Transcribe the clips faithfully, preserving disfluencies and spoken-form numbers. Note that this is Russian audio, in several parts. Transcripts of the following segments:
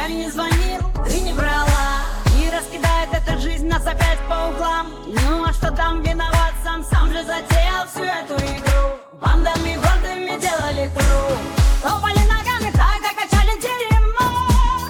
Я не звонил, ты не брала. И раскидает эта жизнь нас опять по углам. Ну а что там виноват сам, сам же затеял всю эту игру. Бандами гордыми делали тру. Топали ногами, так качали дерьмо.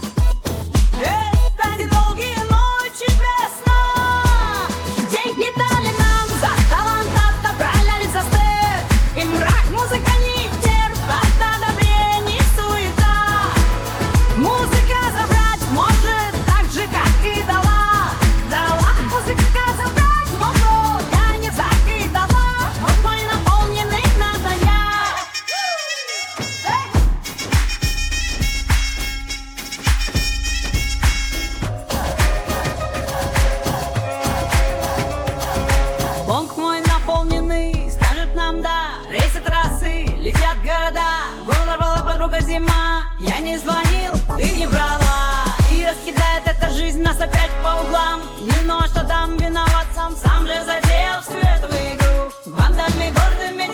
Это недолгие ночи без сна. Деньги дали нам за талант, отобрали за стыд. И мрак, музыка не терпит одобрений, суета. Музыка забрать может так же, как и дала. Дала музыка забрать могу, я не так и дала. Вот мой наполненный надо я. Бонг мой наполненный скажет нам да. Рейсы, трассы, летят города. Была, была подруга зима. Я не звонил, ты не брала. И раскидает эта жизнь нас опять по углам. Не ну а что там виноват сам, сам же затеял всю эту игру. Бандами гордыми